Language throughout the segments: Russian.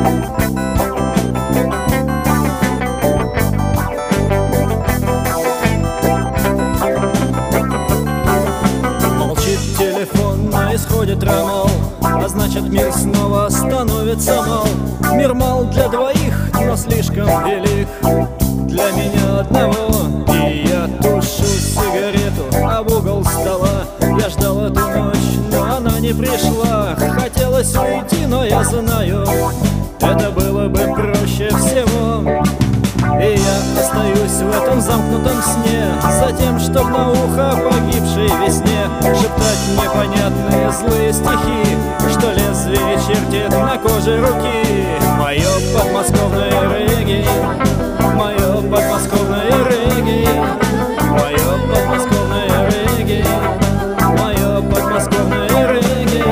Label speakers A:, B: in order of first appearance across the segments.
A: Молчит телефон, на исходе трамол, а значит мир снова становится мал. Мир мал для двоих, но слишком велик для меня одного. И я тушу сигарету об угол стола. Я ждал эту ночь, но она не пришла. Хотелось уйти, но я знаю, это было бы проще всего. И я остаюсь в этом замкнутом сне, затем, чтоб на ухо погибшей весне шептать непонятные злые стихи, что лезвие чертит на коже руки. Мое подмосковное регги, мое подмосковное регги, мое подмосковное регги, мое подмосковное регги.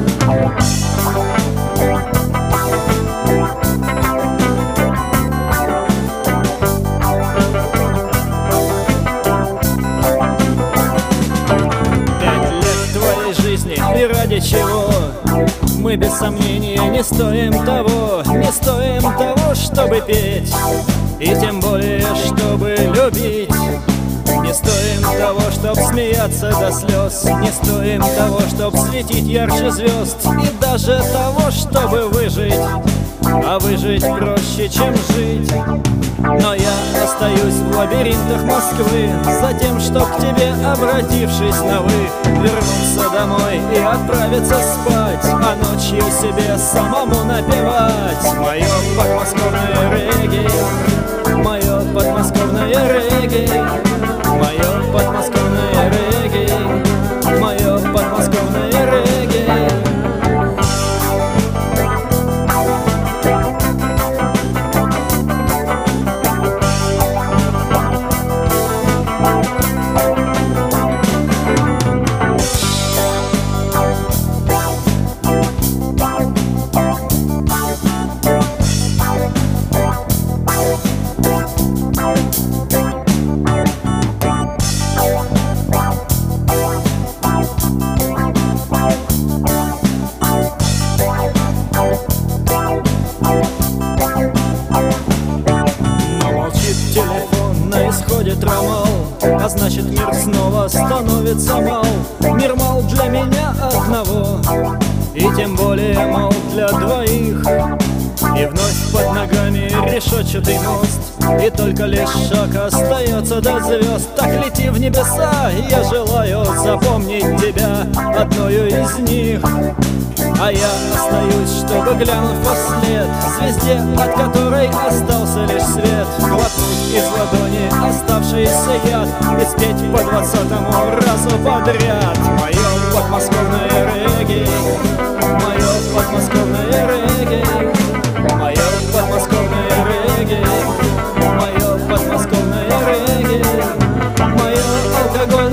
A: 5 лет твоей жизни, и ради чего? Мы без сомнения не стоим того, не стоим того, чтобы петь, и тем более, чтобы любить. Не стоим того, чтоб смеяться до слез, не стоим того, чтоб светить ярче звезд, и даже того, чтобы выжить. А выжить проще, чем жить. Но я остаюсь в лабиринтах Москвы, затем, чтоб к тебе, обратившись на «вы», вернуться домой и отправиться спать, а ночью себе самому напевать. Мое подмосковное регги, мое подмосковное регги, мое подмосковное регги, мое подмосковное регги. Телефон, на исходе трамал, а значит мир снова становится мал. Мир мал для меня одного, и тем более мал для двоих. И вновь под ногами решетчатый мост, и только лишь шаг остается до звезд. Так лети в небеса, я желаю запомнить тебя одною из них. А я остаюсь, чтобы, глянув вслед звезде, от которой остался лишь свет, глотнуть из ладони оставшийся яд и спеть по 20-му разу подряд. Мое подмосковное регги, мое подмосковное регги, мое подмосковное регги, мое подмосковное регги, мое алкоголь.